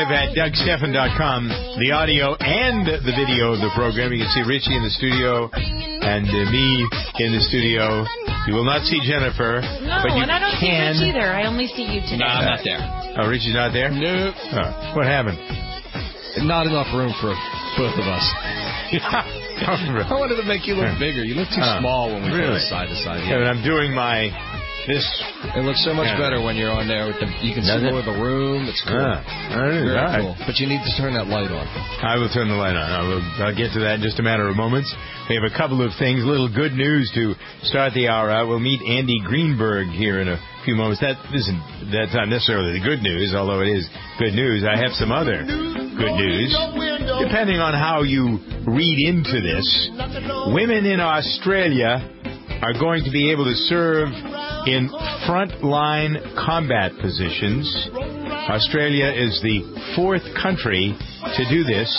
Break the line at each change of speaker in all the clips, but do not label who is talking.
live at DougStephan.com. The audio and the video of the program. You can see Richie in the studio and me in the studio. You will not see Jennifer, but you
and I don't
can.
see Rich either. I only see you today.
No, I'm not there.
Oh, Richie's not there?
Nope.
Oh, what happened?
Not enough room for both of us. I wanted to make you look bigger. You look too small when we go side to side.
Yeah, but I'm doing my...
It looks so much better when you're on there. You can see more of the room. It's cool. Very cool. But you need to turn that light on.
I will turn the light on. I'll get to that in just a matter of moments. We have a couple of things, little good news to start the hour out. We'll meet Andy Greenberg here in a few moments. That's not necessarily the good news, although it is good news. I have some other good news. Depending on how you read into this, women in Australia are going to be able to serve in front-line combat positions. Australia is the fourth country to do this.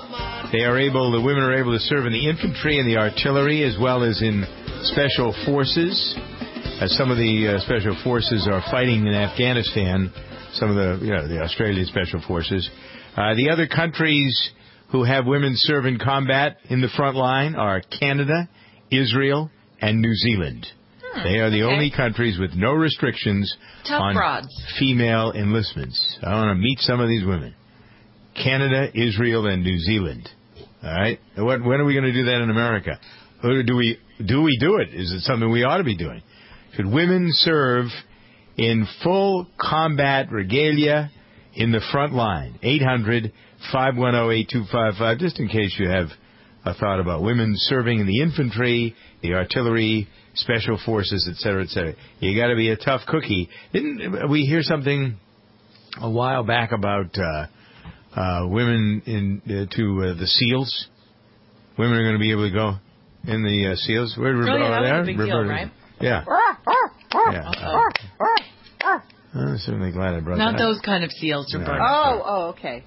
The women are able to serve in the infantry and the artillery, as well as in special forces. Some of the special forces are fighting in Afghanistan. Some of the Australian special forces. The other countries who have women serve in combat in the front line are Canada, Israel, and New Zealand. They are the only countries with no restrictions on female enlistments. I want to meet some of these women. Canada, Israel, and New Zealand. All right? When are we going to do that in America? Or do we do it? Is it something we ought to be doing? Should women serve in full combat regalia in the front line? 800-510-8255, just in case you have a thought about women serving in the infantry, the artillery, special forces, etc., etc. You got to be a tough cookie. Didn't we hear something a while back about women to the SEALs? Women are going to be able to go in the SEALs. Where Roberta there?
Big deal, right?
Yeah. I'm certainly glad I brought that up.
Not those kind of seals, Roberta.
Oh, okay.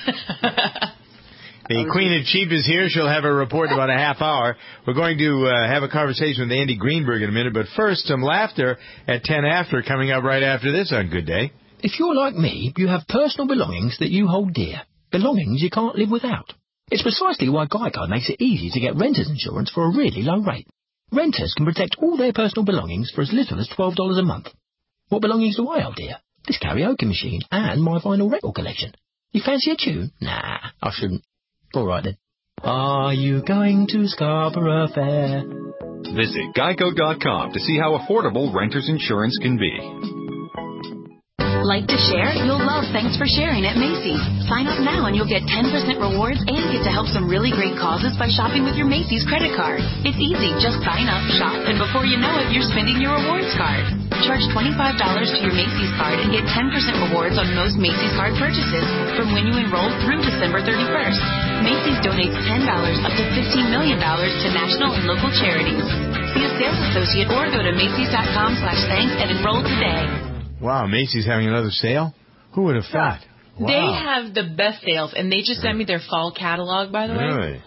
The Queen of Cheap is here. She'll have a report in about a half hour. We're going to have a conversation with Andy Greenberg in a minute, but first, some laughter at 10 after coming up right after this on Good Day.
If you're like me, you have personal belongings that you hold dear. Belongings you can't live without. It's precisely why Geico makes it easy to get renter's insurance for a really low rate. Renters can protect all their personal belongings for as little as $12 a month. What belongings do I hold dear? This karaoke machine and my vinyl record collection. You fancy a tune? Nah, I shouldn't. All right, then. Are you going to Scarborough Fair?
Visit Geico.com to see how affordable renter's insurance can be.
Like to share? You'll love Thanks for Sharing at Macy's. Sign up now and you'll get 10% rewards and get to help some really great causes by shopping with your Macy's credit card. It's easy. Just sign up, shop, and before you know it, you're spending your rewards card. Charge $25 to your Macy's card and get 10% rewards on most Macy's card purchases from when you enroll through December 31st. Macy's donates $10 up to $15 million to national and local charities. See a sales associate or go to Macys.com/thanks and enroll today.
Wow, Macy's having another sale? Who would have thought? Wow.
They have the best sales, and they just sent me their fall catalog, by the way.
Really?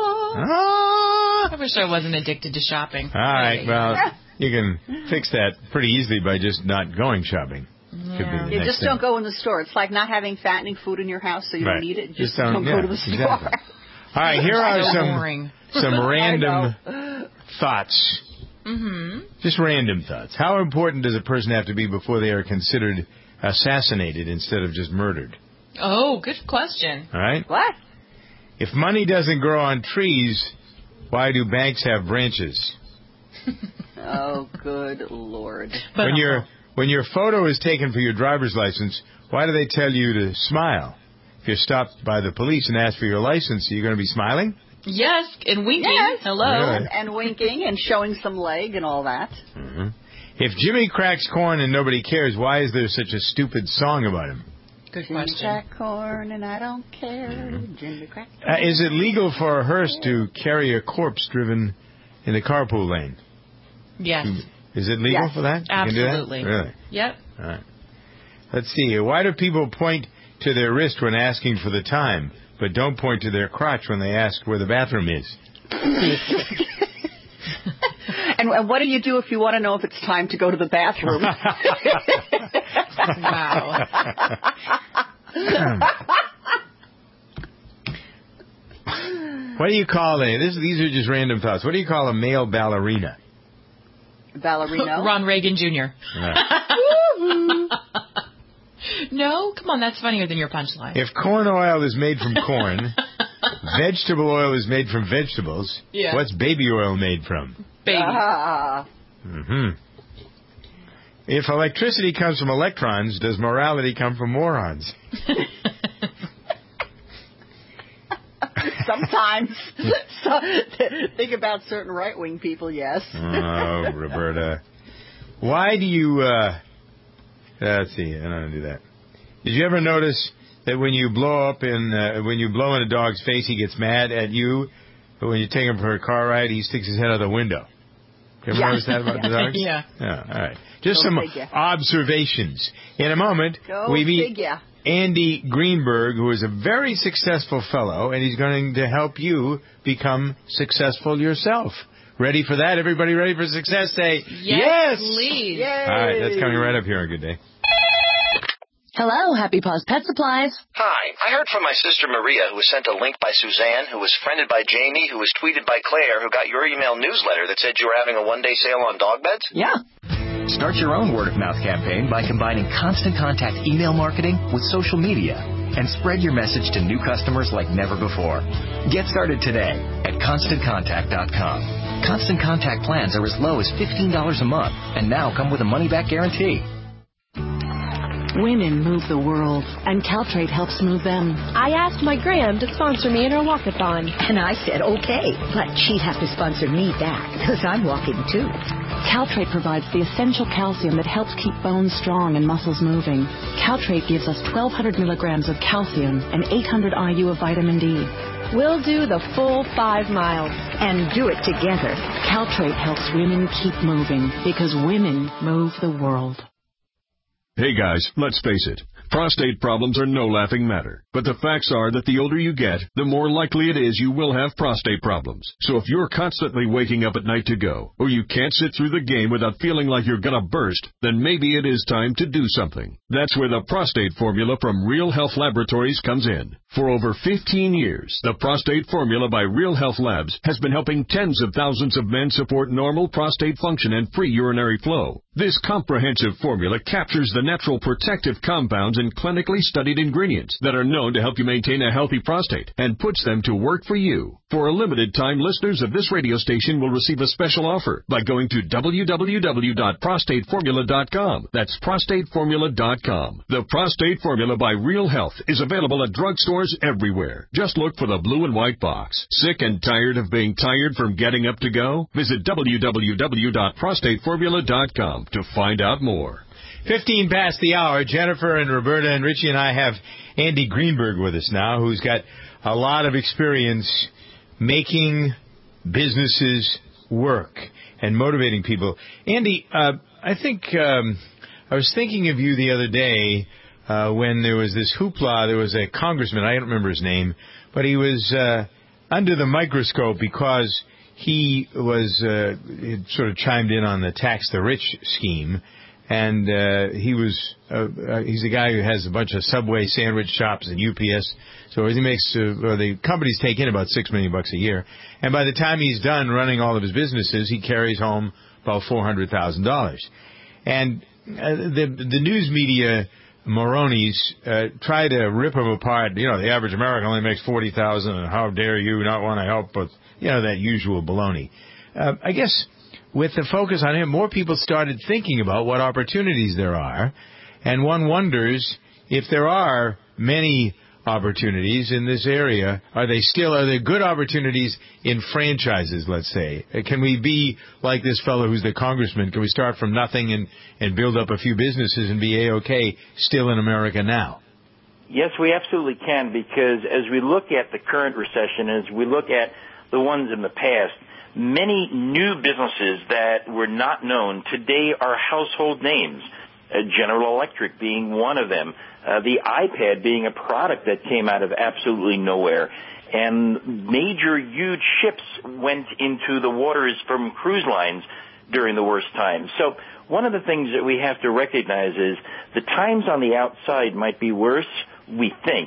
I wish I wasn't addicted to shopping.
All right, well, you can fix that pretty easily by just not going shopping.
Yeah.
You just don't go in the store. It's like not having fattening food in your house, so you don't eat it. Just don't go to the store.
Exactly. All right, here are some random thoughts. Just random thoughts. How important does a person have to be before they are considered assassinated instead of just murdered?
Oh, good question.
All right.
What?
If money doesn't grow on trees, why do banks have branches?
Oh, good Lord.
When your photo is taken for your driver's license, why do they tell you to smile? If you're stopped by the police and asked for your license, are you going to be smiling?
Yes, and winking.
Yes.
Hello.
Really?
And winking and showing some leg and all that.
Mm-hmm. If Jimmy cracks corn and nobody cares, why is there such a stupid song about him?
Good
Jimmy
question.
crack corn and I don't care. Jimmy crack.
Is it legal for a hearse to carry a corpse driven in the carpool lane?
Yes.
Is it legal for that?
Absolutely.
You can do that? Really?
Yep.
All right. Let's see. Why do people point to their wrist when asking for the time, but don't point to their crotch when they ask where the bathroom is?
And what do you do if you want to know if it's time to go to the bathroom?
Wow.
What do you call these are just random thoughts. What do you call a male ballerina?
Ballerino?
Ron Reagan Jr. No? Come on, that's funnier than your punchline.
If corn oil is made from corn, vegetable oil is made from vegetables, what's baby oil made from?
Baby.
If electricity comes from electrons, does morality come from morons?
Sometimes. Think about certain right-wing people, yes.
Oh, Roberta. Why do you... let's see, I don't want to do that. Did you ever notice that when you blow in a dog's face, he gets mad at you, but when you take him for a car ride, he sticks his head out the window? You ever notice that about the dogs?
Yeah.
All right. Just some observations. In a moment, we meet Andy Greenberg, who is a very successful fellow, and he's going to help you become successful yourself. Ready for that? Everybody ready for success? Say yes!
Please.
Yay.
All right, that's coming right up here on Good Day.
Hello, Happy Paws Pet Supplies.
Hi, I heard from my sister Maria, who was sent a link by Suzanne, who was friended by Jamie, who was tweeted by Claire, who got your email newsletter that said you were having a one-day sale on dog beds?
Yeah.
Start your own word-of-mouth campaign by combining Constant Contact email marketing with social media and spread your message to new customers like never before. Get started today at ConstantContact.com. Constant Contact plans are as low as $15 a month and now come with a money-back guarantee.
Women move the world, and Caltrate helps move them.
I asked my gram to sponsor me in her walkathon.
And I said, okay, but she'd have to sponsor me back, because I'm walking too.
Caltrate provides the essential calcium that helps keep bones strong and muscles moving. Caltrate gives us 1,200 milligrams of calcium and 800 IU of vitamin D.
We'll do the full 5 miles.
And do it together.
Caltrate helps women keep moving, because women move the world.
Hey guys, let's face it. Prostate problems are no laughing matter. But the facts are that the older you get, the more likely it is you will have prostate problems. So if you're constantly waking up at night to go, or you can't sit through the game without feeling like you're gonna burst, then maybe it is time to do something. That's where the prostate formula from Real Health Laboratories comes in. For over 15 years, the prostate formula by Real Health Labs has been helping tens of thousands of men support normal prostate function and free urinary flow. This comprehensive formula captures the natural protective compounds and clinically studied ingredients that are known to help you maintain a healthy prostate and puts them to work for you. For a limited time, listeners of this radio station will receive a special offer by going to www.prostateformula.com. That's prostateformula.com. The Prostate Formula by Real Health is available at drugstores everywhere. Just look for the blue and white box. Sick and tired of being tired from getting up to go? Visit www.prostateformula.com to find out more.
15 past the hour. Jennifer and Roberta and Richie and I have Andy Greenberg with us now, who's got a lot of experience making businesses work and motivating people. Andy, I think I was thinking of you the other day when there was this hoopla. There was a congressman, I don't remember his name, but he was under the microscope because he was sort of chimed in on the tax the rich scheme. And he's a guy who has a bunch of Subway sandwich shops and UPS. So he makes the companies take in about $6 million a year. And by the time he's done running all of his businesses, he carries home about $400,000. And the news media Moronis try to rip him apart. You know, the average American only makes $40,000, and how dare you not want to help with, you know, that usual baloney. I guess with the focus on him, more people started thinking about what opportunities there are, and one wonders if there are many opportunities in this area. Are there good opportunities in franchises, let's say? Can we be like this fellow who's the congressman? Can we start from nothing and build up a few businesses and be A-OK still in America now?
Yes, we absolutely can, because as we look at the current recession, as we look at the ones in the past, many new businesses that were not known today are household names, General Electric being one of them, the iPad being a product that came out of absolutely nowhere, and major huge ships went into the waters from cruise lines during the worst times. So one of the things that we have to recognize is the times on the outside might be worse, we think,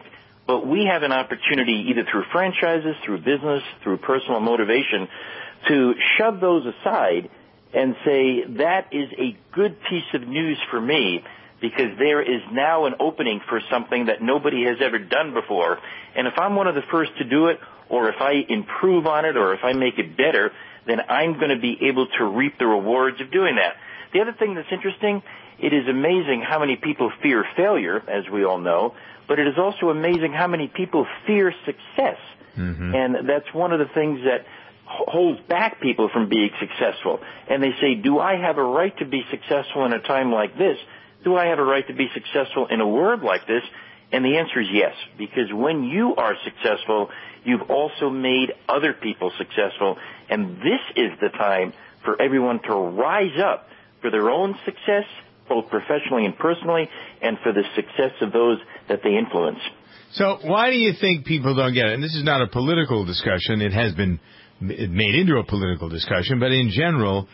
But we have an opportunity, either through franchises, through business, through personal motivation, to shove those aside and say, that is a good piece of news for me, because there is now an opening for something that nobody has ever done before. And if I'm one of the first to do it, or if I improve on it, or if I make it better, then I'm going to be able to reap the rewards of doing that. The other thing that's interesting, it is amazing how many people fear failure, as we all know, but it is also amazing how many people fear success. Mm-hmm. And that's one of the things that holds back people from being successful. And they say, do I have a right to be successful in a time like this? Do I have a right to be successful in a world like this? And the answer is yes, because when you are successful, you've also made other people successful. And this is the time for everyone to rise up for their own success, both professionally and personally, and for the success of those that they influence.
So why do you think people don't get it? And this is not a political discussion. It has been made into a political discussion. But in general,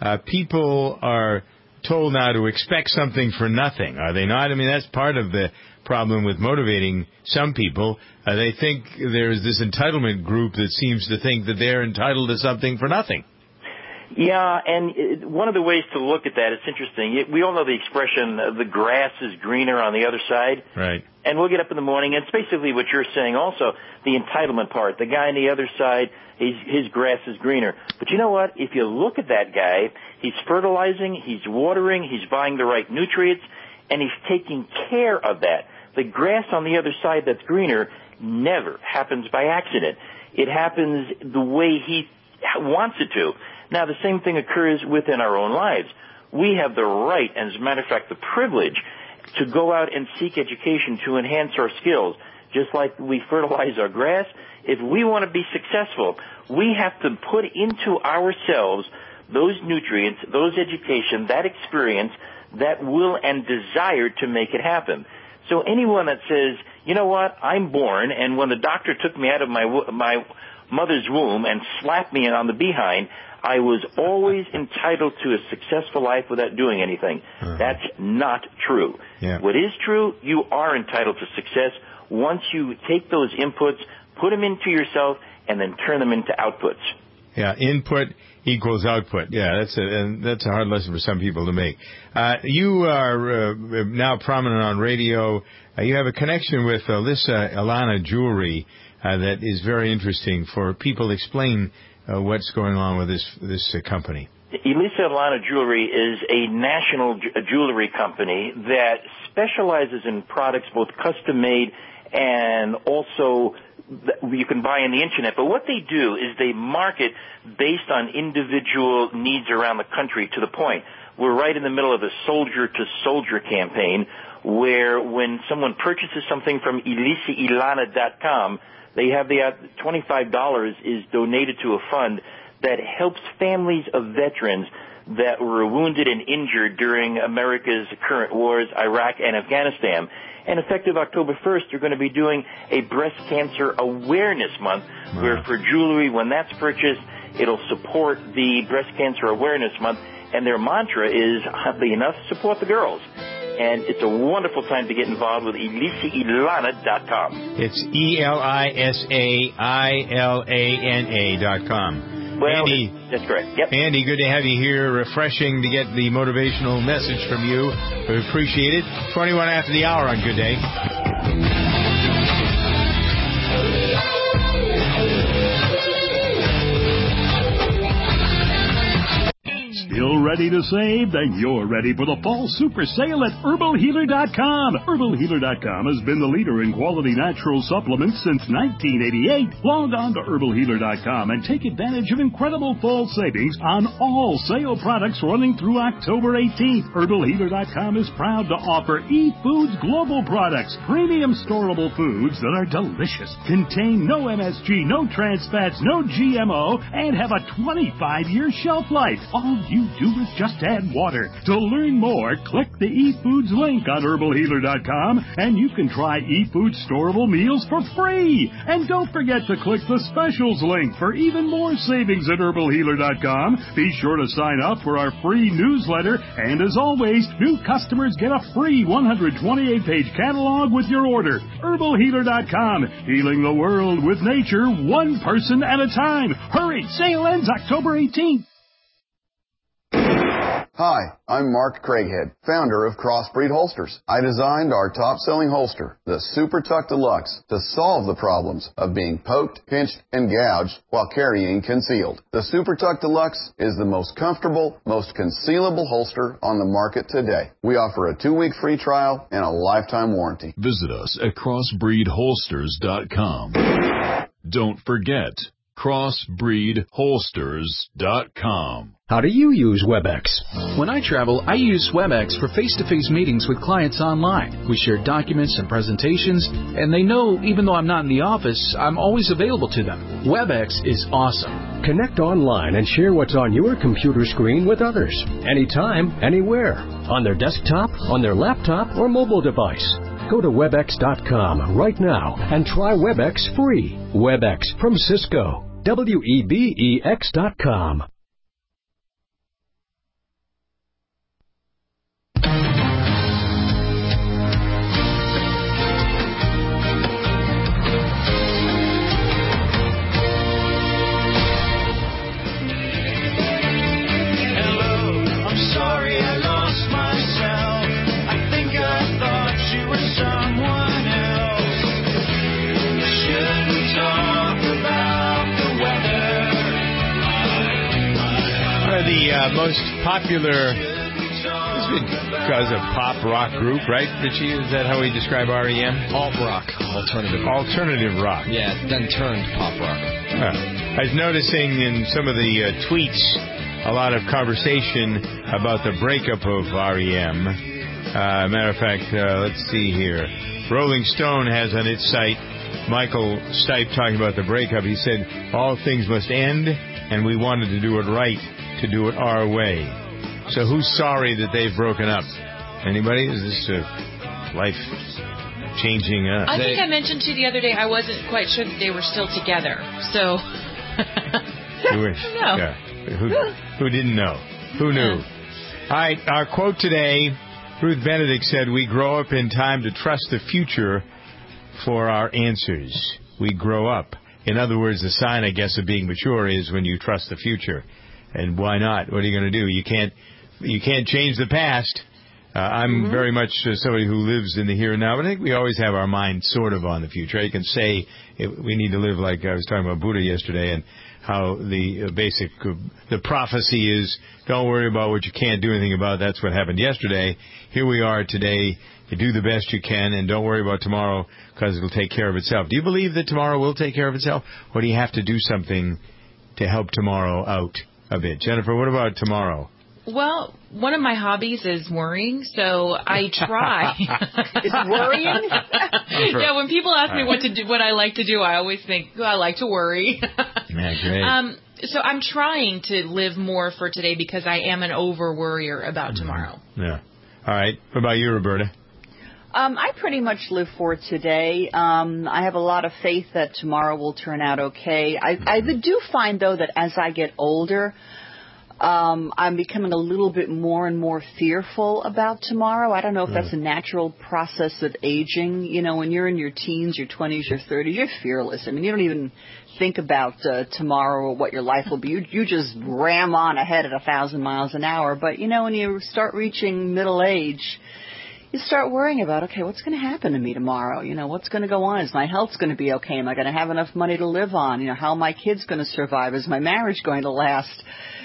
people are told now to expect something for nothing, are they not? I mean, that's part of the problem with motivating some people. They think there's this entitlement group that seems to think that they're entitled to something for nothing.
Yeah, and one of the ways to look at that, it's interesting. We all know the expression, the grass is greener on the other side.
Right.
And we'll get up in the morning, and it's basically what you're saying also, the entitlement part. The guy on the other side, his grass is greener. But you know what? If you look at that guy, he's fertilizing, he's watering, he's buying the right nutrients, and he's taking care of that. The grass on the other side that's greener never happens by accident. It happens the way he wants it to. Now, the same thing occurs within our own lives. We have the right, and as a matter of fact, the privilege to go out and seek education to enhance our skills. Just like we fertilize our grass, if we want to be successful, we have to put into ourselves those nutrients, those education, that experience, that will and desire to make it happen. So anyone that says, you know what, I'm born, and when the doctor took me out of my mother's womb and slapped me on the behind, I was always entitled to a successful life without doing anything. Uh-huh. That's not true. Yeah. What is true, you are entitled to success once you take those inputs, put them into yourself, and then turn them into outputs.
Yeah, input equals output. Yeah, that's a hard lesson for some people to make. You are now prominent on radio. You have a connection with Elisa Ilana Jewelry that is very interesting for people. Explain what's going on with this company.
Elisa Ilana Jewelry is a national jewelry company that specializes in products both custom-made and also you can buy on the Internet. But what they do is they market based on individual needs around the country, to the point we're right in the middle of a soldier-to-soldier campaign where when someone purchases something from ElisaIlana.com, they have the $25 is donated to a fund that helps families of veterans that were wounded and injured during America's current wars, Iraq and Afghanistan. And effective October 1st, they're going to be doing a breast cancer awareness month, where for jewelry, when that's purchased, it'll support the breast cancer awareness month. And their mantra is, oddly enough, support the girls. And it's a wonderful time to get involved with ElisaIlana.com.
It's ElisaIlana.com.
Well,
Andy,
that's correct. Yep.
Andy, good to have you here. Refreshing to get the motivational message from you. We appreciate it. 21 after the hour on Good Day.
Still ready to save? Then you're ready for the fall super sale at HerbalHealer.com. HerbalHealer.com has been the leader in quality natural supplements since 1988. Log on to HerbalHealer.com and take advantage of incredible fall savings on all sale products running through October 18th. HerbalHealer.com is proud to offer eFoods Global products, premium storable foods that are delicious, contain no MSG, no trans fats, no GMO, and have a 25-year shelf life. All you you do is just add water. To learn more, click the eFoods link on herbalhealer.com, and you can try eFoods storable meals for free. And don't forget to click the specials link for even more savings at herbalhealer.com. Be sure to sign up for our free newsletter, and as always, new customers get a free 128-page catalog with your order. herbalhealer.com, healing the world with nature, one person at a time. Hurry, sale ends October 18th.
Hi, I'm Mark Craighead, founder of Crossbreed Holsters. I designed our top-selling holster, the Super Tuck Deluxe, to solve the problems of being poked, pinched, and gouged while carrying concealed. The Super Tuck Deluxe is the most comfortable, most concealable holster on the market today. We offer a 2-week free trial and a lifetime warranty.
Visit us at crossbreedholsters.com. Don't forget, crossbreedholsters.com.
How do you use WebEx? When I travel, I use WebEx for face-to-face meetings with clients online. We share documents and presentations, and they know even though I'm not in the office, I'm always available to them. WebEx is awesome.
Connect online and share what's on your computer screen with others. Anytime, anywhere. On their desktop, on their laptop, or mobile device. Go to WebEx.com right now and try WebEx free. WebEx from Cisco. WEBEX.com.
Most popular, because of pop rock group, right, Richie? Is that how we describe REM?
Alt rock, alternative
rock.
Yeah, then turned pop rock.
I was noticing in some of the tweets a lot of conversation about the breakup of REM. Matter of fact, let's see here. Rolling Stone has on its site Michael Stipe talking about the breakup. He said, all things must end, and we wanted to do it right. To do it our way. So who's sorry that they've broken up? Anybody? Is this life-changing?
I think I mentioned to you the other day I wasn't quite sure that they were still together. So...
No. Yeah. Who didn't know? Who knew? All right, our quote today, Ruth Benedict said, we grow up in time to trust the future for our answers. We grow up. In other words, the sign, I guess, of being mature is when you trust the future. And why not? What are you going to do? You can't change the past. I'm very much somebody who lives in the here and now, but I think we always have our mind sort of on the future. You can say we need to live like I was talking about Buddha yesterday, and how the the prophecy is, don't worry about what you can't do anything about. That's what happened yesterday. Here we are today. You do the best you can, and don't worry about tomorrow because it'll take care of itself. Do you believe that tomorrow will take care of itself, or do you have to do something to help tomorrow out a bit? Jennifer, what about tomorrow?
Well, one of my hobbies is worrying, so I try.
Is worrying?
Yeah, when people ask me what I like to do, I always think, I like to worry.
Yeah, great.
So I'm trying to live more for today because I am an over-worrier about tomorrow.
Yeah. All right. What about you, Roberta?
I pretty much live for today. I have a lot of faith that tomorrow will turn out okay. I do find, though, that as I get older, I'm becoming a little bit more and more fearful about tomorrow. I don't know if that's a natural process of aging. You know, when you're in your teens, your 20s, your 30s, you're fearless. I mean, you don't even think about tomorrow or what your life will be. You just ram on ahead at 1,000 miles an hour. But, you know, when you start reaching middle age, you start worrying about, okay, what's going to happen to me tomorrow? You know, what's going to go on? Is my health going to be okay? Am I going to have enough money to live on? You know, how are my kids going to survive? Is my marriage going to last?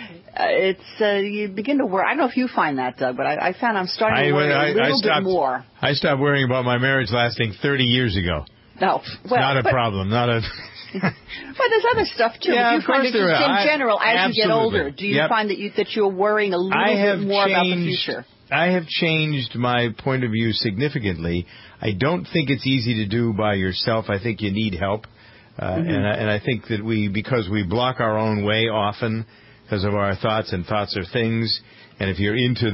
You begin to worry. I don't know if you find that, Doug, but I found I'm starting to worry a little bit more.
I stopped worrying about my marriage lasting 30 years ago.
No, well,
not a problem. Not a.
But there's other stuff too.
Yeah,
do you find that just in general, as you get older, do you find that you're worrying a little bit more about the future?
I have changed my point of view significantly. I don't think it's easy to do by yourself. I think you need help. And I think that because we block our own way often, because of our thoughts, and thoughts are things. And if you are into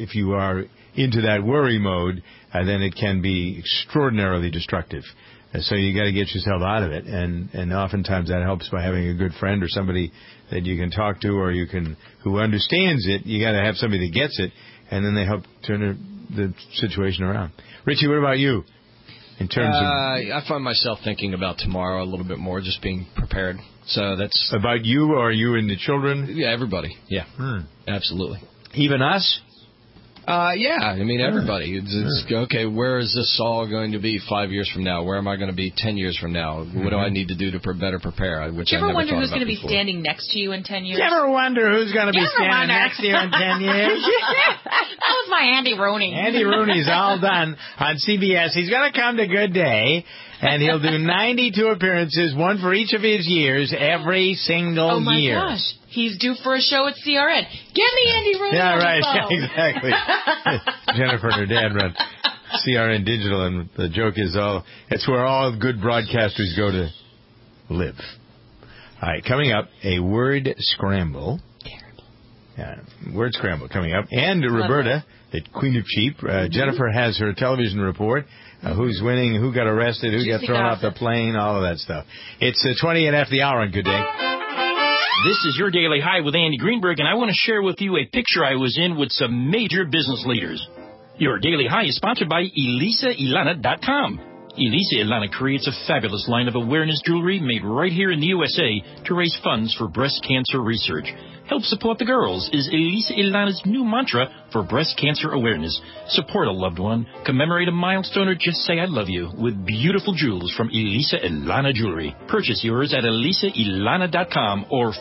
that worry mode, then it can be extraordinarily destructive. So you got to get yourself out of it, and oftentimes that helps by having a good friend or somebody that you can talk to, or who understands it. You got to have somebody that gets it, and then they help turn the situation around. Richie, what about you? In terms of,
I find myself thinking about tomorrow a little bit more, just being prepared. So that's
about you, or you and the children?
Yeah, everybody. Yeah, absolutely.
Even us?
Yeah, I mean, everybody. It's okay, where is this all going to be 5 years from now? Where am I going to be 10 years from now? What do I need to do to better prepare?
Do you ever wonder who's going to be standing next to you in 10 years?
Do you ever wonder who's going to be standing next to you in 10 years?
That was my Andy Rooney.
Andy Rooney's all done on CBS. He's going to come to Good Day, and he'll do 92 appearances, one for each of his years, every single year.
Oh, my gosh. He's due for a show at CRN. Get me Andy Rooney.
Yeah,
on
right.
the phone.
Exactly. Jennifer and her dad run CRN Digital, and the joke is it's where all good broadcasters go to live. All right, coming up, a word scramble. Terrible. Word scramble coming up. And Roberta, the Queen of Cheap. Jennifer has her television report. Who's winning, who got arrested, who got thrown off the plane, all of that stuff. It's 20 after the hour on Good Day.
This is your Daily High with Andy Greenberg, and I want to share with you a picture I was in with some major business leaders. Your Daily High is sponsored by ElisaElana.com. Elisa Ilana creates a fabulous line of awareness jewelry made right here in the USA to raise funds for breast cancer research. Help support the girls is Elisa Ilana's new mantra for breast cancer awareness. Support a loved one, commemorate a milestone, or just say I love you with beautiful jewels from Elisa Ilana Jewelry. Purchase yours at ElisaElana.com or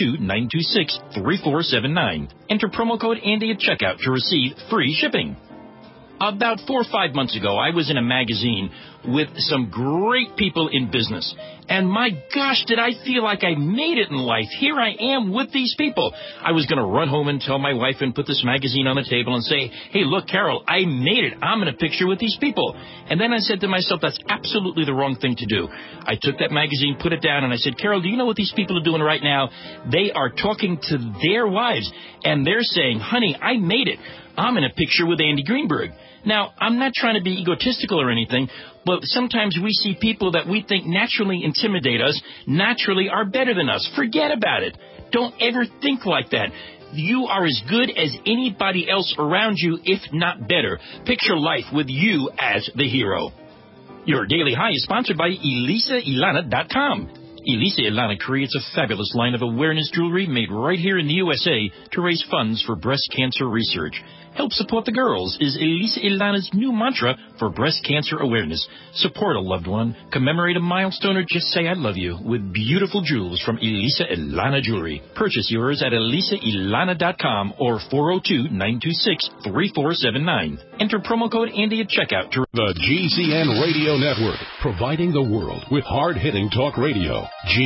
402-926-3479. Enter promo code Andy at checkout to receive free shipping. About 4 or 5 months ago, I was in a magazine with some great people in business. And my gosh, did I feel like I made it in life. Here I am with these people. I was going to run home and tell my wife and put this magazine on the table and say, hey, look, Carol, I made it. I'm in a picture with these people. And then I said to myself, that's absolutely the wrong thing to do. I took that magazine, put it down, and I said, Carol, do you know what these people are doing right now? They are talking to their wives, and they're saying, honey, I made it. I'm in a picture with Andy Greenberg. Now, I'm not trying to be egotistical or anything, but sometimes we see people that we think naturally intimidate us, naturally are better than us. Forget about it. Don't ever think like that. You are as good as anybody else around you, if not better. Picture life with you as the hero. Your Daily High is sponsored by ElisaElana.com. Elisa Ilana creates a fabulous line of awareness jewelry made right here in the USA to raise funds for breast cancer research. Help support the girls is Elisa Ilana's new mantra for breast cancer awareness. Support a loved one, commemorate a milestone, or just say I love you with beautiful jewels from Elisa Ilana Jewelry. Purchase yours at ElisaElana.com or 402-926-3479. Enter promo code Andy at checkout.
The GCN Radio Network, providing the world with hard-hitting talk radio.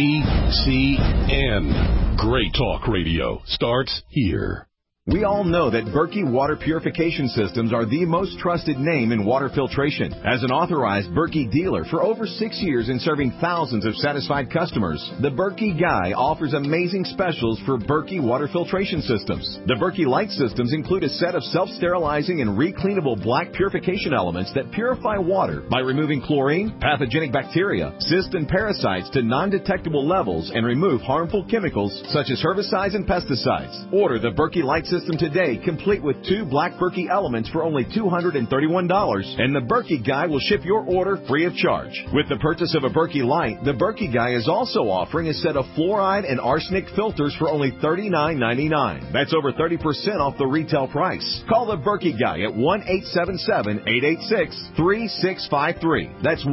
GCN. Great talk radio starts here.
We all know that Berkey Water Purification Systems are the most trusted name in water filtration. As an authorized Berkey dealer for over 6 years and serving thousands of satisfied customers, the Berkey Guy offers amazing specials for Berkey Water Filtration Systems. The Berkey Light Systems include a set of self-sterilizing and recleanable black purification elements that purify water by removing chlorine, pathogenic bacteria, cysts, and parasites to non-detectable levels and remove harmful chemicals such as herbicides and pesticides. Order the Berkey Light System today, complete with 2 black Berkey elements for only $231, and the Berkey Guy will ship your order free of charge. With the purchase of a Berkey Light, the Berkey Guy is also offering a set of fluoride and arsenic filters for only $39.99. That's over 30% off the retail price. Call the Berkey Guy at 1-877-886-3653. That's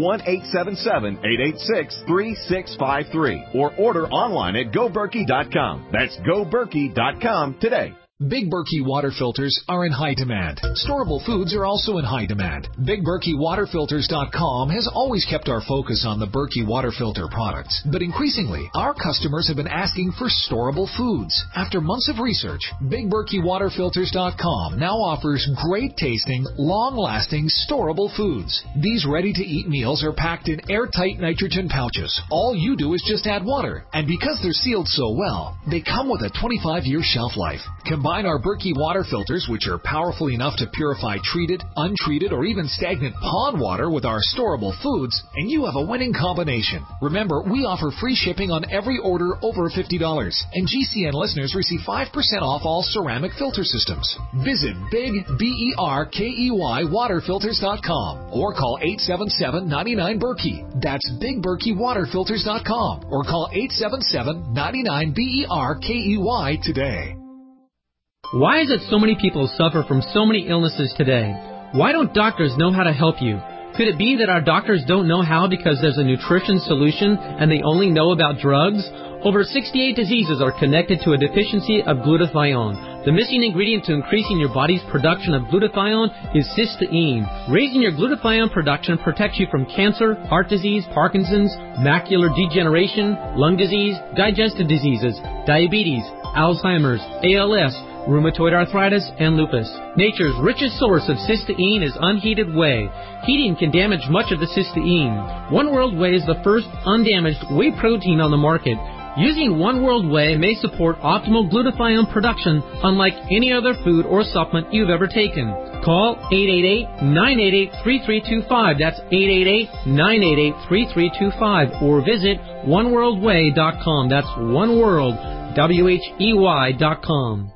1-877-886-3653. Or order online at GoBerkey.com. That's GoBerkey.com today.
Big Berkey water filters are in high demand. Storable foods are also in high demand. BigBerkeyWaterFilters.com has always kept our focus on the Berkey water filter products, but increasingly, our customers have been asking for storable foods. After months of research, BigBerkeyWaterFilters.com now offers great tasting, long-lasting, storable foods. These ready-to-eat meals are packed in airtight nitrogen pouches. All you do is just add water, and because they're sealed so well, they come with a 25-year shelf life. Combine our Berkey water filters, which are powerful enough to purify treated, untreated, or even stagnant pond water with our storable foods, and you have a winning combination. Remember, we offer free shipping on every order over $50, and GCN listeners receive 5% off all ceramic filter systems. Visit BigBerkeyWaterFilters.com or call 877-99-BERKEY. That's BigBerkeyWaterFilters.com or call 877-99-BERKEY today.
Why is it so many people suffer from so many illnesses today? Why don't doctors know how to help you? Could it be that our doctors don't know how because there's a nutrition solution and they only know about drugs? Over 68 diseases are connected to a deficiency of glutathione. The missing ingredient to increasing your body's production of glutathione is cysteine. Raising your glutathione production protects you from cancer, heart disease, Parkinson's, macular degeneration, lung disease, digestive diseases, diabetes, Alzheimer's, ALS, rheumatoid arthritis, and lupus. Nature's richest source of cysteine is unheated whey. Heating can damage much of the cysteine. One World Whey is the first undamaged whey protein on the market. Using One World Whey may support optimal glutathione production unlike any other food or supplement you've ever taken. Call 888-988-3325. That's 888-988-3325. Or visit oneworldwhey.com. That's oneworld, WHEY.com.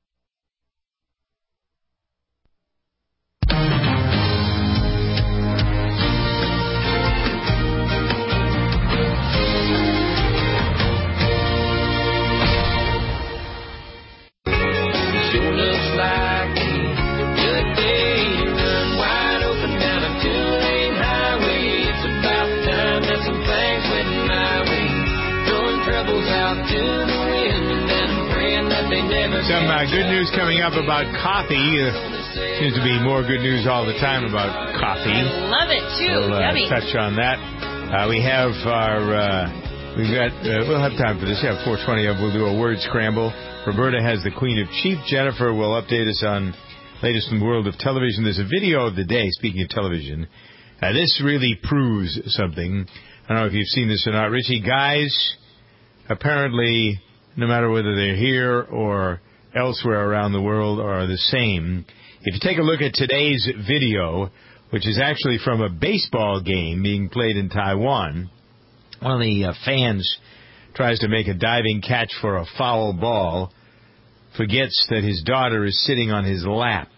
Some good news coming up about coffee. Seems to be more good news all the time about coffee.
I love it too.
We'll touch on that. We have our. We'll have time for this. Yeah, 4:20. We'll do a word scramble. Roberta has the Queen of Cheap. Jennifer will update us on latest in the world of television. There's a video of the day. Speaking of television, this really proves something. I don't know if you've seen this or not, Richie. Guys, apparently, no matter whether they're here or elsewhere around the world, are the same. If you take a look at today's video, which is actually from a baseball game being played in Taiwan, one of the fans tries to make a diving catch for a foul ball, forgets that his daughter is sitting on his lap.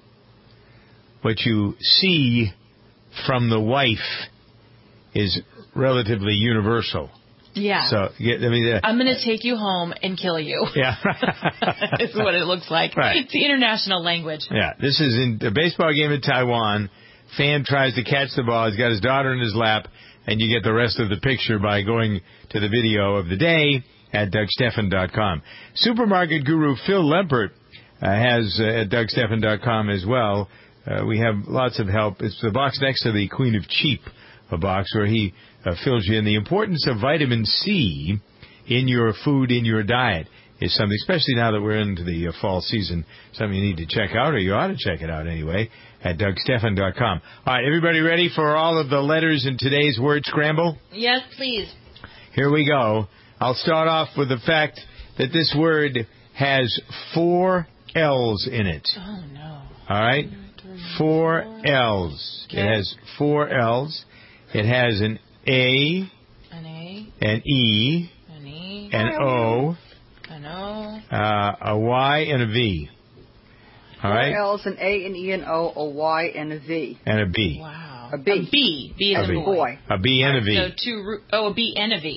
What you see from the wife is relatively universal.
Yeah.
So,
I'm going to take you home and kill you.
Yeah.
Is what it looks like.
Right.
It's the international language.
Yeah. This is in a baseball game in Taiwan. Fan tries to catch the ball. He's got his daughter in his lap, and you get the rest of the picture by going to the video of the day at DougStephan.com. Supermarket guru Phil Lempert has at DougStephan.com as well. We have lots of help. It's the box next to the Queen of Cheap, a box where he fills you in. The importance of vitamin C in your food, in your diet, is something, especially now that we're into the fall season, something you need to check out, or you ought to check it out anyway, at DougStephan.com. All right, everybody ready for all of the letters in today's word scramble?
Yes, please.
Here we go. I'll start off with the fact that this word has 4 L's in it.
Oh, no.
All right? 4 L's.
Okay.
It has 4 L's. It has an A, an E, an O, a Y, and a V. All right?
4 L's, an A, an E, an O, a Y, and a V.
And a B.
Wow.
A B.
A B. B is a boy.
A B and a V.
So a B and a V.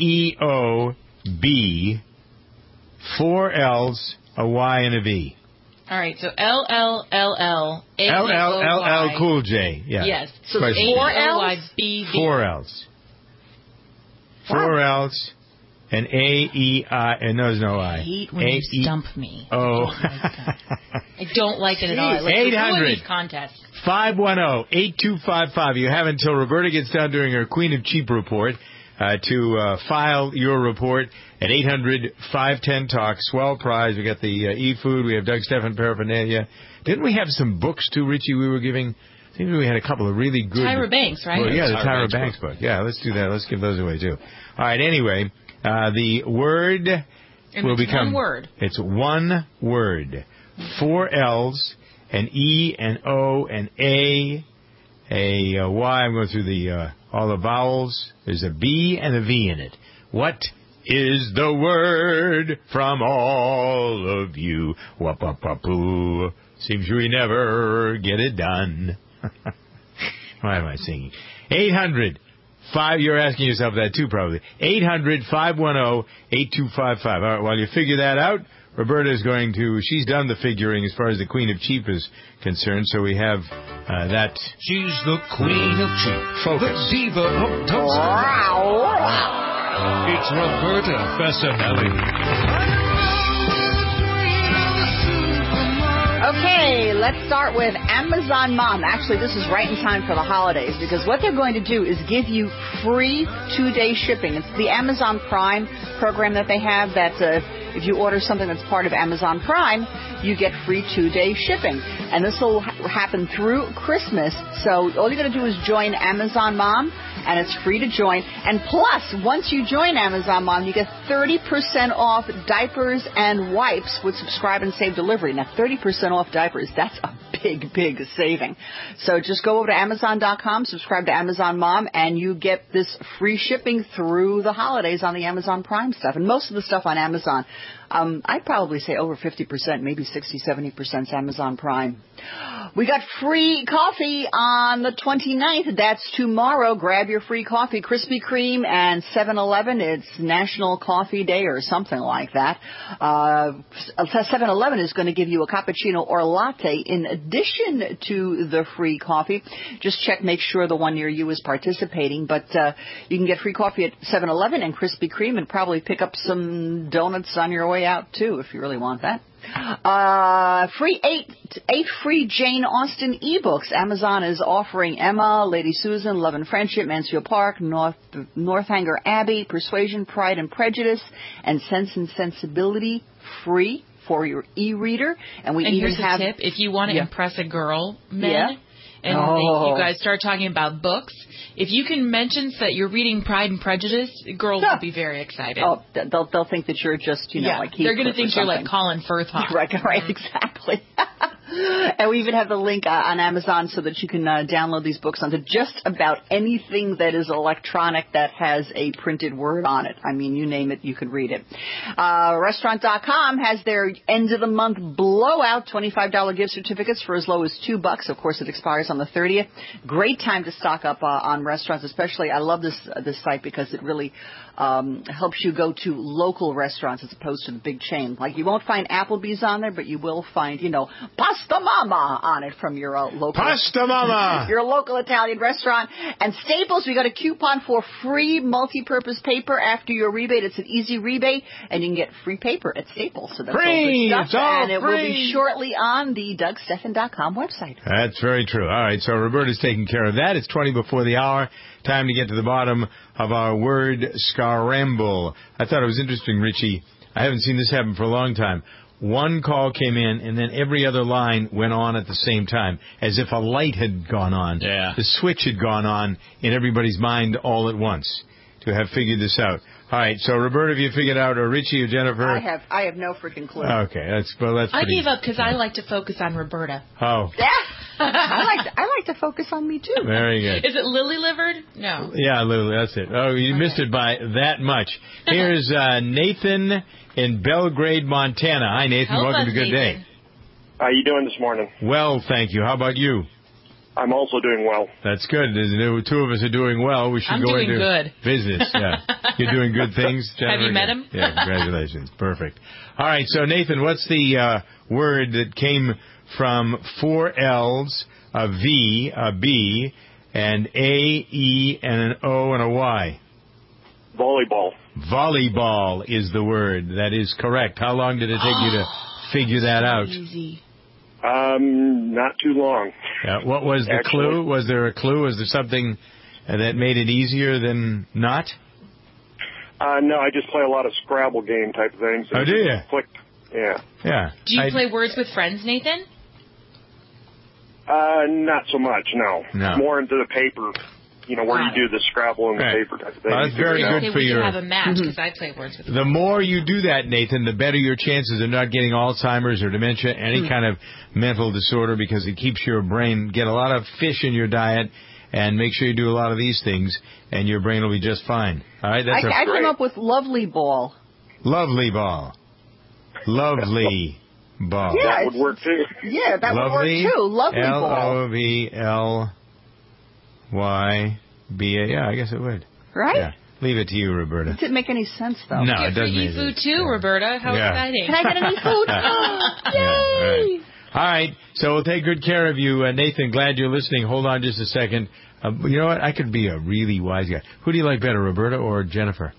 A-E-O-B, 4 L's, a Y, and a V.
All right, so L-L-L-L,
L-L-L-L Cool J. Yeah.
Yes.
So
4 L's?
4 L's. 4 L's, and A-E-I, and no, there's no I.
I hate when you stump me.
Oh.
I don't like it at all. I like
800
contests.
510-8255. You have until Roberta gets done doing her Queen of Cheap report to file your report at 800-510-TALK. Swell prize. We got the e-food. We have Doug Stephan paraphernalia. Didn't we have some books, too, Richie, we were giving? I think we had a couple of really good...
Tyra Banks, right?
Well, yeah, the Tyra Banks book. Yeah, let's do that. Let's give those away, too. All right, anyway, the word will become...
one word.
It's one word. 4 L's, an E, an O, an A, Y. I'm going through all the vowels. There's a B and a V in it. What is the word from all of you? Wap-a-pa-poo. Seems we never get it done. Why am I singing? 800-5. You're asking yourself that too, probably. 800-510-8255. All right, while you figure that out, Roberta is going to, she's done the figuring as far as the Queen of Cheap is concerned, so we have that.
She's the Queen of Cheap.
Focus.
The diva of Tulsa. It's Roberta Fessinelli.
Okay, let's start with Amazon Mom. Actually, this is right in time for the holidays because what they're going to do is give you free 2-day shipping. It's the Amazon Prime program that they have that if you order something that's part of Amazon Prime, you get free 2-day shipping. And this will happen through Christmas. So all you're going to do is join Amazon Mom, and it's free to join. And plus, once you join Amazon Mom, you get 30% off diapers and wipes with Subscribe and Save Delivery. Now, 30% off diapers, that's a big, big saving. So just go over to Amazon.com, subscribe to Amazon Mom, and you get this free shipping through the holidays on the Amazon Prime stuff. And most of the stuff on Amazon, I'd probably say over 50%, maybe 60-70% is Amazon Prime. We got free coffee on the 29th. That's tomorrow. Grab your free coffee. Krispy Kreme and 7-Eleven. It's National Coffee Day or something like that. 7-Eleven is going to give you a cappuccino or latte in addition to the free coffee. Just check, make sure the one near you is participating. But you can get free coffee at 7-Eleven and Krispy Kreme and probably pick up some donuts on your way out, too, if you really want that. Eight free Jane Austen ebooks. Amazon is offering Emma, Lady Susan, Love and Friendship, Mansfield Park, Northanger Abbey, Persuasion, Pride and Prejudice, and Sense and Sensibility free for your e-reader. And
here's a tip. If you want to impress a girl, men, and you guys start talking about books, if you can mention that you're reading Pride and Prejudice, girls will be very excited.
Oh, they'll think that you're just, like
they're going to think you're like Colin Firth.
Right, exactly. And we even have the link on Amazon so that you can download these books onto just about anything that is electronic that has a printed word on it. I mean, you name it, you could read it. Restaurant.com has their end of the month blowout, $25 gift certificates for as low as $2. Of course, it expires on the 30th. Great time to stock up on restaurants, especially. I love this site because it really helps you go to local restaurants as opposed to the big chain. Like, you won't find Applebee's on there, but you will find, Pasta Mama on it from your local
Pasta Mama,
your local Italian restaurant. And Staples, we got a coupon for free multi-purpose paper after your rebate. It's an easy rebate, and you can get free paper at Staples. So that's
free.
All good stuff.
It's all
and it will be shortly on the DougStephan.com website.
That's very true. All right, so Roberta's taking care of that. It's 20 before the hour. Time to get to the bottom of our word scramble. I thought it was interesting, Richie. I haven't seen this happen for a long time. One call came in, and then every other line went on at the same time, as if a light had gone on.
Yeah.
The switch had gone on in everybody's mind all at once to have figured this out. All right, so Roberta, have you figured out, or Richie or Jennifer?
I have no freaking clue.
Okay, that's
I gave up because I like to focus on Roberta.
Oh.
Yeah. I like to focus on me too.
Very good.
Is it lily livered? No.
Yeah, Lily, that's it. Oh, you missed it by that much. Here's Nathan in Belgrade, Montana. Hi, Nathan. Welcome to Good Day.
How you doing this morning?
Well, thank you. How about you?
I'm also doing well.
That's good. The two of us are doing well. We should go into
good.
business. Yeah. You're doing good things, Jennifer?
Have you met him?
Yeah, congratulations. Perfect. All right, so Nathan, what's the word that came from 4 L's, a V, a B, and A, E, and an O, and a Y?
Volleyball.
Volleyball is the word. That is correct. How long did it take you to figure that out?
Easy.
Not too long.
What was the clue? Was there a clue? Was there something that made it easier than not?
No, I just play a lot of Scrabble game type things.
Oh, do you?
Clicked. Yeah.
Yeah.
Do you play Words with Friends, Nathan?
Not so much, no. More into the paper, where you do the Scrabble and the paper type of thing.
Well, that's very good for
you.
your...
We have a match because I play Words with Friends.
The more you do that, Nathan, the better your chances of not getting Alzheimer's or dementia, any kind of mental disorder, because it keeps your brain... Get a lot of fish in your diet, and make sure you do a lot of these things, and your brain will be just fine. All right?
I came up with Lovely Ball.
Lovely Ball. Lovely Ball.
Yeah,
that would work, too.
Yeah, that would work, too. Lovely Ball.
Lovlyba. Yeah, I guess it would.
Right?
Yeah. Leave it to you, Roberta.
It didn't make any sense, though.
No, it doesn't
make sense. E-food, too, Roberta. How exciting.
Can I get an e-food? Yay!
Right. All right, so we'll take good care of you. Nathan, glad you're listening. Hold on just a second. You know what? I could be a really wise guy. Who do you like better, Roberta or Jennifer?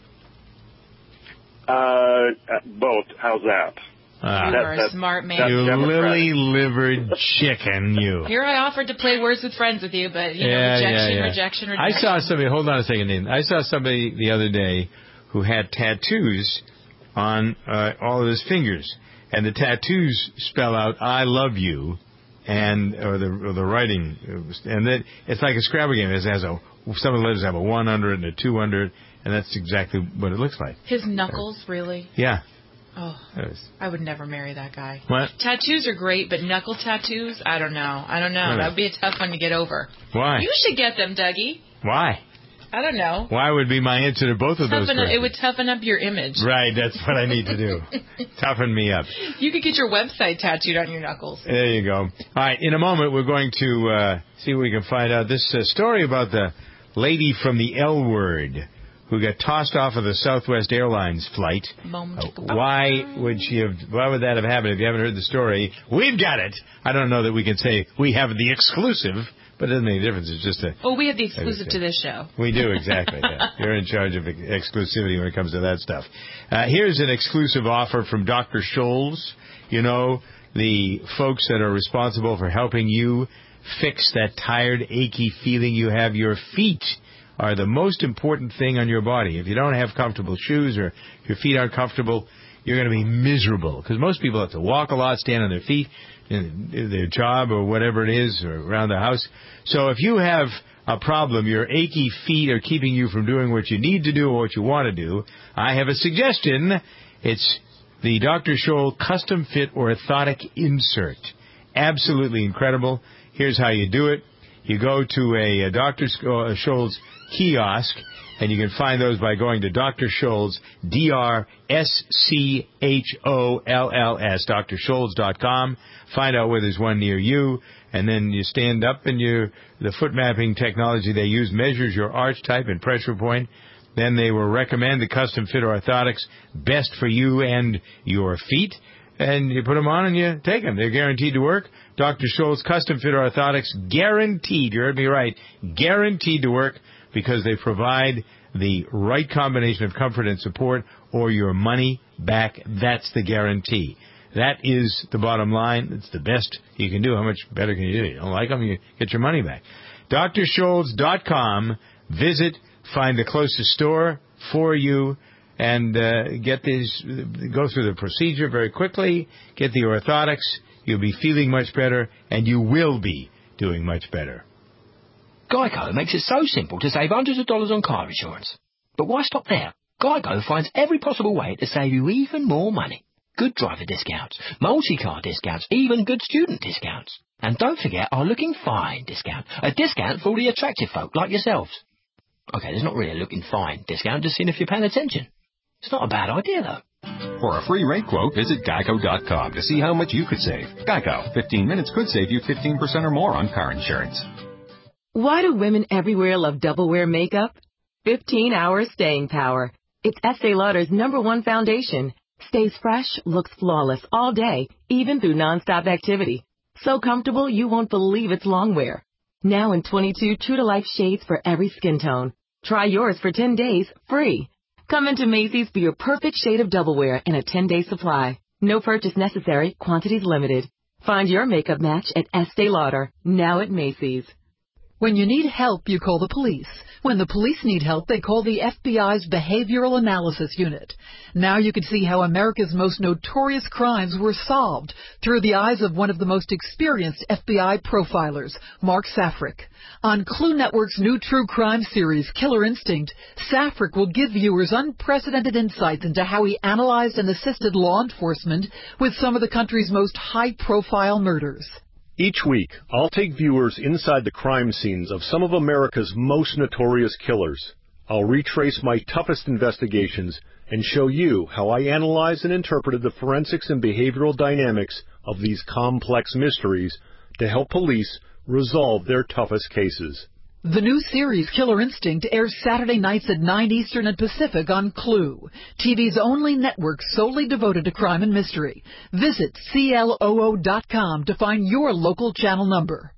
Both. How's that?
You are a smart man.
You lily-livered chicken, you.
Here I offered to play Words with Friends with you, but, rejection.
I saw somebody, hold on a second, Nathan. I saw somebody the other day who had tattoos on all of his fingers. And the tattoos spell out "I love you," or the writing, and then it's like a Scrabble game. It has some of the letters have a 1 under it and a 2 under it, and that's exactly what it looks like.
His knuckles, really?
Yeah.
Oh, I would never marry that guy.
What?
Tattoos are great, but knuckle tattoos, I don't know. That would be a tough one to get over.
Why?
You should get them, Dougie.
Why?
I don't know.
Why would be my answer to both of those questions?
It would toughen up your image.
Right, that's what I need to do. Toughen me up.
You could get your website tattooed on your knuckles.
There you go. All right, in a moment we're going to see what we can find out. This story about the lady from the L Word who got tossed off of the Southwest Airlines flight. Why would that have happened? If you haven't heard the story, we've got it. I don't know that we can say we have the exclusive, but it doesn't make a difference. It's just
we have the exclusive to this show.
We do, exactly. Yeah. You're in charge of exclusivity when it comes to that stuff. Here's an exclusive offer from Dr. Scholl's. The folks that are responsible for helping you fix that tired, achy feeling you have. Your feet are the most important thing on your body. If you don't have comfortable shoes or your feet aren't comfortable, you're going to be miserable. Because most people have to walk a lot, stand on their feet, in their job or whatever it is, or around the house. So if you have a problem, your achy feet are keeping you from doing what you need to do or what you want to do, I have a suggestion. It's the Dr. Scholl Custom Fit Orthotic Insert. Absolutely incredible. Here's how you do it. You go to a Dr. Scholl's kiosk, and you can find those by going to Dr. Scholl's, DrScholls, drscholls.com. Find out where there's one near you, and then you stand up, and the foot mapping technology they use measures your arch type and pressure point. Then they will recommend the custom fit orthotics best for you and your feet. And you put them on and you take them. They're guaranteed to work. Dr. Scholl's Custom Fit Orthotics, guaranteed, you heard me right, guaranteed to work because they provide the right combination of comfort and support or your money back. That's the guarantee. That is the bottom line. It's the best you can do. How much better can you do? You don't like them, you get your money back. drscholls.com. Visit, find the closest store for you, and get these. Go through the procedure very quickly. Get the orthotics. You'll be feeling much better, and you will be doing much better.
Geico makes it so simple to save hundreds of dollars on car insurance. But why stop there? Geico finds every possible way to save you even more money. Good driver discounts, multi-car discounts, even good student discounts. And don't forget our Looking Fine discount, a discount for all the attractive folk like yourselves. Okay, there's not really a Looking Fine discount, just seeing if you're paying attention. It's not a bad idea, though.
For a free rate quote, visit Geico.com to see how much you could save. Geico. 15 minutes could save you 15% or more on car insurance.
Why do women everywhere love Double Wear makeup? 15 hours staying power. It's Estee Lauder's #1 foundation. Stays fresh, looks flawless all day, even through nonstop activity. So comfortable you won't believe it's long wear. Now in 22 true-to-life shades for every skin tone. Try yours for 10 days free. Come into Macy's for your perfect shade of double-wear in a 10-day supply. No purchase necessary. Quantities limited. Find your makeup match at Estee Lauder, now at Macy's.
When you need help, you call the police. When the police need help, they call the FBI's Behavioral Analysis Unit. Now you can see how America's most notorious crimes were solved through the eyes of one of the most experienced FBI profilers, Mark Safrick. On Clue Network's new true crime series, Killer Instinct, Safrick will give viewers unprecedented insights into how he analyzed and assisted law enforcement with some of the country's most high-profile murders.
Each week, I'll take viewers inside the crime scenes of some of America's most notorious killers. I'll retrace my toughest investigations and show you how I analyzed and interpreted the forensics and behavioral dynamics of these complex mysteries to help police resolve their toughest cases.
The new series, Killer Instinct, airs Saturday nights at 9 Eastern and Pacific on Clue, TV's only network solely devoted to crime and mystery. Visit CLOO.com to find your local channel number.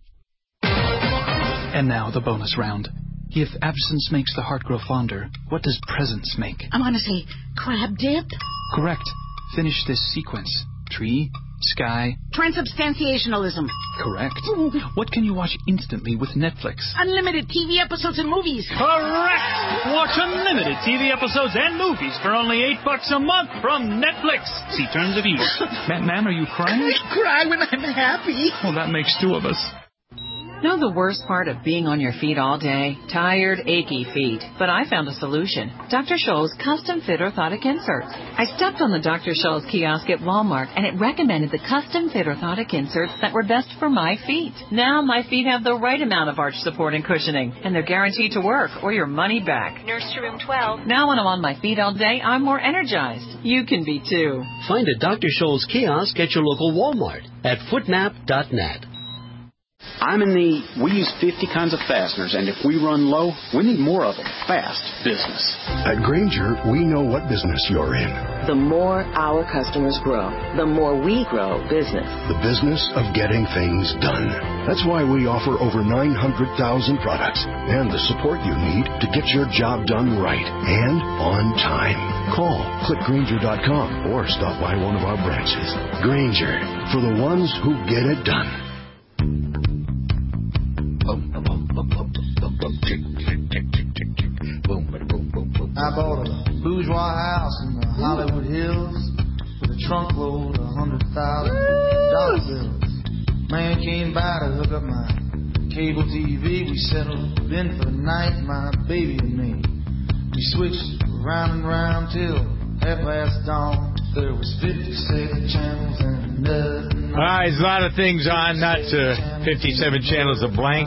And now the bonus round. If absence makes the heart grow fonder, what does presence make?
I want to say crab dip.
Correct. Finish this sequence. Tree, sky.
Transubstantiationalism.
Correct. What can you watch instantly with Netflix?
Unlimited TV episodes and movies.
Correct! Watch unlimited TV episodes and movies for only $8 a month from Netflix. See terms of use.
Ma'am, are you crying?
I cry when I'm happy.
Well, that makes two of us.
Know the worst part of being on your feet all day? Tired, achy feet. But I found a solution. Dr. Scholl's custom fit orthotic inserts. I stepped on the Dr. Scholl's kiosk at Walmart, and it recommended the custom fit orthotic inserts that were best for my feet. Now my feet have the right amount of arch support and cushioning, and they're guaranteed to work or your money back.
Nurse to room 12.
Now when I'm on my feet all day, I'm more energized. You can be too.
Find a Dr. Scholl's kiosk at your local Walmart at footmap.net.
We use 50 kinds of fasteners, and if we run low, we need more of them. Fast business.
At Grainger, we know what business you're in.
The more our customers grow, the more we grow business.
The business of getting things done. That's why we offer over 900,000 products and the support you need to get your job done right and on time. Call clickgrainger.com or stop by one of our branches. Grainger, for the ones who get it done.
I bought a bourgeois house in the Hollywood Hills with a trunk load of $100,000 bills. Man came by to hook up my cable TV. We settled in for the night, my baby and me. We switched round and round till 12:30 dawn. There was 57 channels and nothing.
There's a lot of things on, not 57 channels of blank.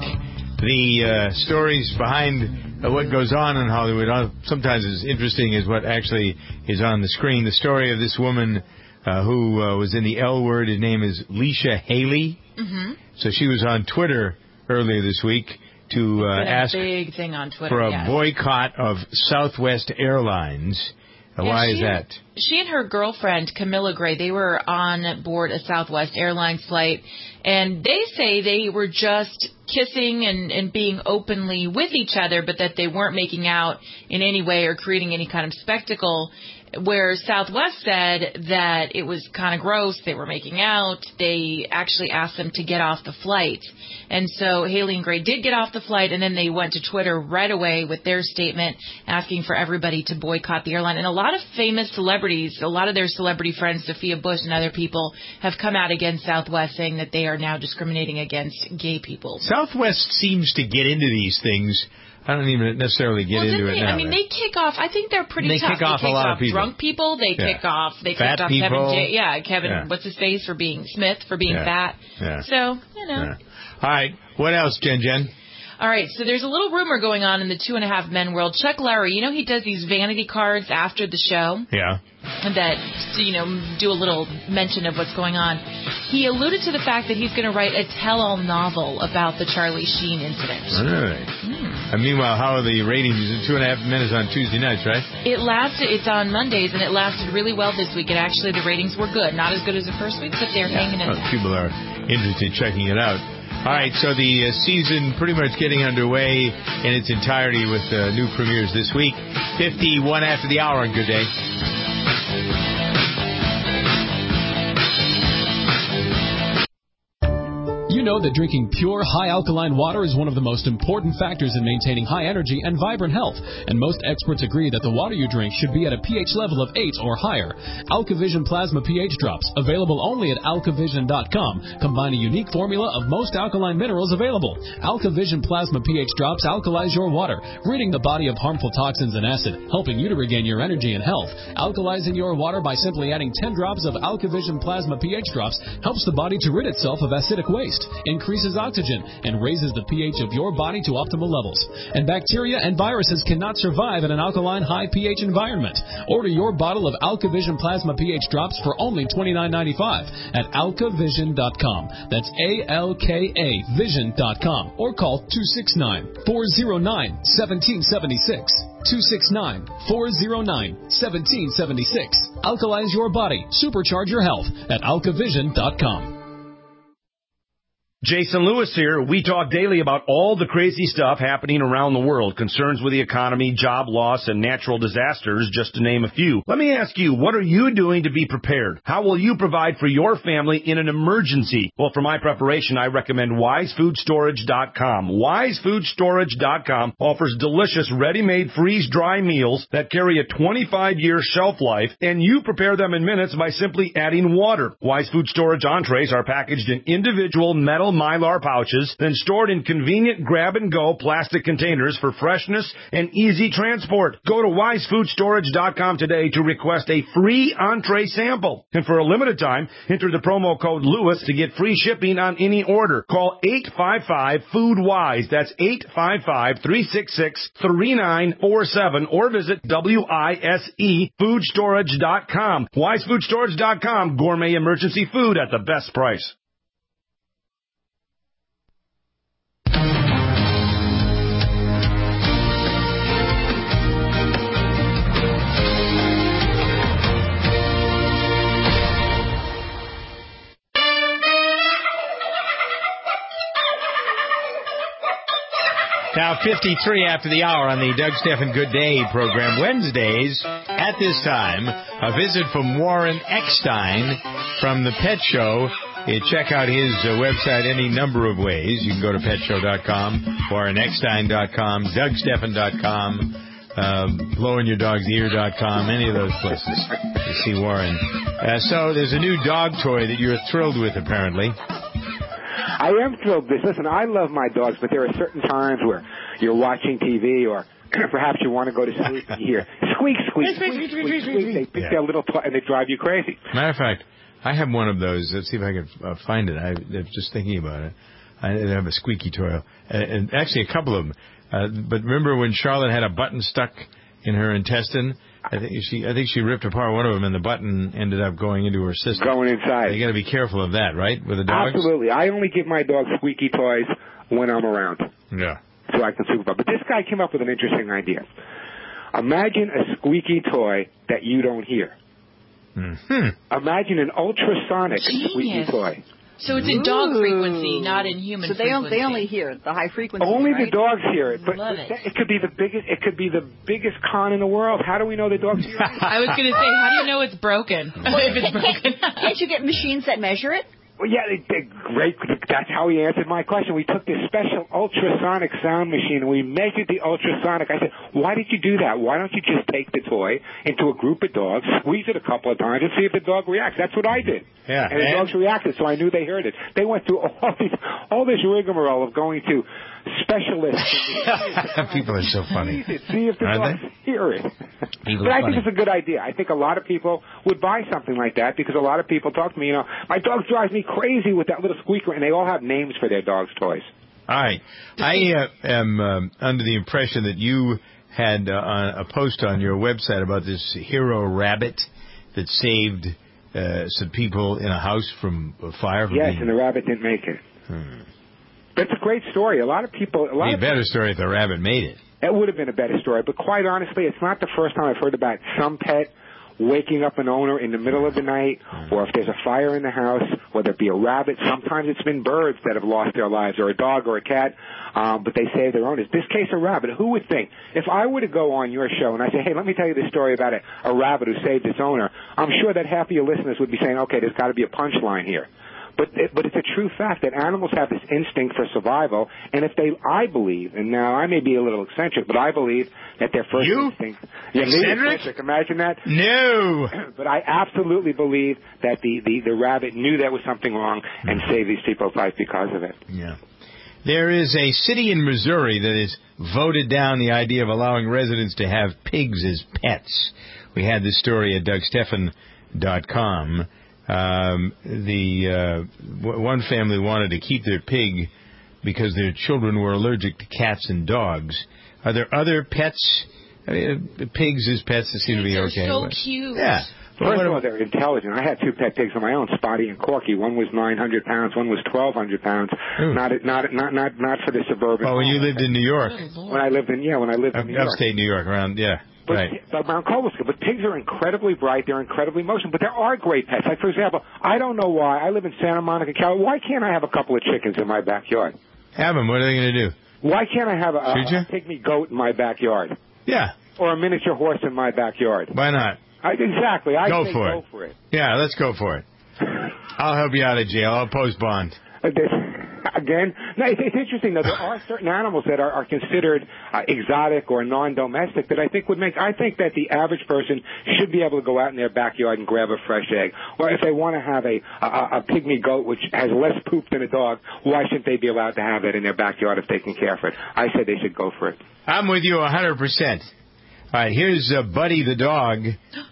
The stories behind what goes on in Hollywood sometimes as interesting as what actually is on the screen. The story of this woman who was in the L Word. His name is Leisha Haley.
Mm-hmm.
So she was on Twitter earlier this week to ask
a big thing on Twitter,
for a boycott of Southwest Airlines. Why is that?
She and her girlfriend, Camilla Gray, they were on board a Southwest Airlines flight, and they say they were just kissing and being openly with each other, but that they weren't making out in any way or creating any kind of spectacle, where Southwest said that it was kind of gross, they were making out. They actually asked them to get off the flight. And so Haley and Gray did get off the flight, and then they went to Twitter right away with their statement asking for everybody to boycott the airline. And a lot of famous celebrities, a lot of their celebrity friends, Sophia Bush and other people, have come out against Southwest, saying that they are now discriminating against gay people.
Southwest seems to get into these things. I don't even necessarily get into it now.
I mean, they kick off. I think they're pretty tough.
Kick off a lot of people.
Drunk people. They kick off. They
fat
kicked off
people.
Kevin. What's his face for being Smith for being fat.
Yeah.
So
All right. What else, Jen?
All right, so there's a little rumor going on in the 2.5 Men world. Chuck Lorre, he does these vanity cards after the show.
Yeah.
That, do a little mention of what's going on. He alluded to the fact that he's going to write a tell-all novel about the Charlie Sheen incident.
All right. And meanwhile, how are the ratings? 2.5 Men is on Tuesday nights, right?
It's on Mondays, and it lasted really well this week. And actually, the ratings were good. Not as good as the first week, but they're hanging in there.
People are interested in checking it out. All right, so the season pretty much getting underway in its entirety with new premieres this week. 51 after the hour on Good Day.
You know that drinking pure, high-alkaline water is one of the most important factors in maintaining high energy and vibrant health, and most experts agree that the water you drink should be at a pH level of 8 or higher. AlkaVision Plasma pH Drops, available only at alkavision.com, combine a unique formula of most alkaline minerals available. AlkaVision Plasma pH Drops alkalize your water, ridding the body of harmful toxins and acid, helping you to regain your energy and health. Alkalizing your water by simply adding 10 drops of AlkaVision Plasma pH Drops helps the body to rid itself of acidic waste, increases oxygen, and raises the pH of your body to optimal levels. And bacteria and viruses cannot survive in an alkaline high pH environment. Order your bottle of AlkaVision Plasma pH Drops for only $29.95 at alkavision.com. That's ALKA Vision.com, or call 269-409-1776. 269-409-1776. Alkalize your body. Supercharge your health at alkavision.com.
Jason Lewis here. We talk daily about all the crazy stuff happening around the world, concerns with the economy, job loss, and natural disasters, just to name a few. Let me ask you, what are you doing to be prepared? How will you provide for your family in an emergency? Well, for my preparation, I recommend WiseFoodStorage.com. WiseFoodStorage.com offers delicious, ready-made, freeze-dry meals that carry a 25-year shelf life, and you prepare them in minutes by simply adding water. Wise Food Storage entrees are packaged in individual metal Mylar pouches, then stored in convenient grab-and-go plastic containers for freshness and easy transport. Go to WiseFoodStorage.com today to request a free entree sample. And for a limited time, enter the promo code Lewis to get free shipping on any order. Call 855-FOOD-WISE. That's 855-366-3947. Or visit WISEFoodstorage.com. WiseFoodStorage.com. Gourmet emergency food at the best price.
Now, 53 after the hour on the Doug Stephan Good Day program. Wednesdays, at this time, a visit from Warren Eckstein from the Pet Show. You check out his website any number of ways. You can go to PetShow.com, WarrenEckstein.com, DougStephan.com, BlowingYourDog'sEar.com, any of those places to see Warren. So there's a new dog toy that you're thrilled with, apparently.
I am thrilled with this. Listen, I love my dogs, but there are certain times where you're watching TV or perhaps you want to go to sleep and you hear squeak, squeak, squeak, squeak, squeak. They pick their little toy and they drive you crazy.
Matter of fact, I have one of those. Let's see if I can find it. I'm just thinking about it. I have a squeaky toy, and actually a couple of them. But remember when Charlotte had a button stuck in her intestine? I think she ripped apart one of them, and the button ended up going into her system.
Going inside.
You got to be careful of that, right, with the dogs?
Absolutely. I only give my dogs squeaky toys when I'm around.
Yeah.
So I can supervise. But this guy came up with an interesting idea. Imagine a squeaky toy that you don't hear.
Mm-hmm.
Imagine an ultrasonic squeaky toy.
So it's in dog frequency, not in human frequency.
So they only hear it, the high frequency.
Only
right?
the dogs hear it, but
Love it.
It could be the biggest. It could be the biggest con in the world. How do we know the dogs hear it?
I was going to say, how do you know it's broken? If it's broken,
can't you get machines that measure it?
Well, yeah, great. That's how he answered my question. We took this special ultrasonic sound machine and we measured the ultrasonic. I said, why did you do that? Why don't you just take the toy into a group of dogs, squeeze it a couple of times, and see if the dog reacts? That's what I did.
Yeah,
and the dogs reacted, so I knew they heard it. They went through all this rigmarole of going to specialists.
People are so funny.
See if the dogs hear it. But I think it's a good idea. I think a lot of people would buy something like that because a lot of people talk to me, my dog drives me crazy with that little squeaker, and they all have names for their dogs' toys.
All right. I am under the impression that you had a post on your website about this hero rabbit that saved some people in a house from a fire.
Yes, and the rabbit didn't make it. That's a great story. A lot of people...
It'd be a better story if the rabbit made it.
It would have been a better story, but quite honestly, it's not the first time I've heard about some pet waking up an owner in the middle of the night, or if there's a fire in the house, whether it be a rabbit. Sometimes it's been birds that have lost their lives, or a dog or a cat, but they save their owners. This case, a rabbit. Who would think? If I were to go on your show and I say, hey, let me tell you this story about a rabbit who saved its owner, I'm sure that half of your listeners would be saying, okay, there's got to be a punchline here. But it's a true fact that animals have this instinct for survival, and I believe, and now I may be a little eccentric, but I believe that their first instinct...
Eccentric?
Imagine that.
No!
But I absolutely believe that the rabbit knew there was something wrong and saved these people's lives because of it.
Yeah. There is a city in Missouri that has voted down the idea of allowing residents to have pigs as pets. We had this story at DougStephan.com. One family wanted to keep their pig because their children were allergic to cats and dogs. Are there other pets? Pigs as pets that seem to be okay.
They're so cute.
Yeah.
First of all, they're intelligent. I had two pet pigs of my own, Spotty and Corky. One was 900 pounds. One was 1,200 pounds. Not for the suburban.
Oh, when you lived in New York.
When I lived in New York.
Upstate New York, around, yeah.
But,
right.
But Mount Cobleskill. But pigs are incredibly bright. They're incredibly emotional. But there are great pets. Like, for example, I don't know why. I live in Santa Monica, California. Why can't I have a couple of chickens in my backyard?
Have them. What are they going to do?
Why can't I have a pygmy goat in my backyard?
Yeah.
Or a miniature horse in my backyard?
Why not?
Exactly.
Go for it. Yeah, let's go for it. I'll help you out of jail. I'll post bond.
Again, no, it's interesting though. There are certain animals that are considered exotic or non-domestic that I think that the average person should be able to go out in their backyard and grab a fresh egg. Or if they want to have a pygmy goat which has less poop than a dog, why shouldn't they be allowed to have that in their backyard if they can care for it? I say they should go for it.
I'm with you 100%. All right, here's Buddy the dog.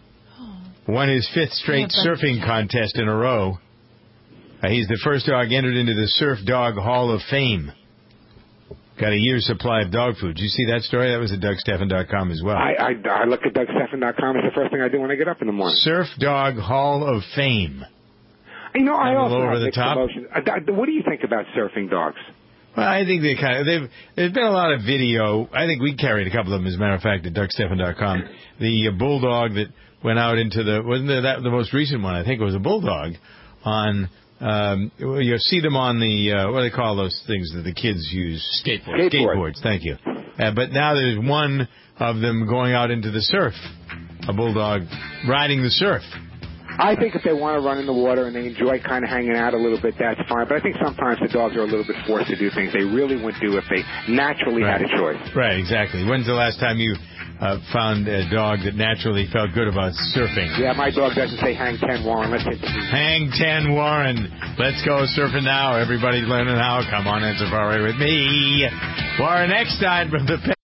Won his 5th straight surfing contest in a row. He's the first dog entered into the Surf Dog Hall of Fame. Got a year's supply of dog food. Did you see that story? That was at DougStephan.com as well.
I look at DougStephan.com. It's the first thing I do when I get up in the morning.
Surf Dog Hall of Fame.
You know, I also
over
have
the top.
Emotions. What do you think about surfing dogs?
Well, I think there's been a lot of video. I think we carried a couple of them, as a matter of fact, at DougStephan.com. The bulldog that went out into wasn't that the most recent one? I think it was a bulldog on... you see them on the, what do they call those things that the kids use? Skateboards, thank you. But now there's one of them going out into the surf. A bulldog riding the surf.
I think if they want to run in the water and they enjoy kind of hanging out a little bit, that's fine. But I think sometimes the dogs are a little bit forced to do things they really wouldn't do if they naturally had a choice. Right,
exactly. When's the last time you found a dog that naturally felt good about surfing?
Yeah, my dog doesn't say hang 10 Warren. Let's hit the beat.
Hang 10 Warren. Let's go surfing now. Everybody's learning how. Come on in Safari with me. Warren Eckstein from the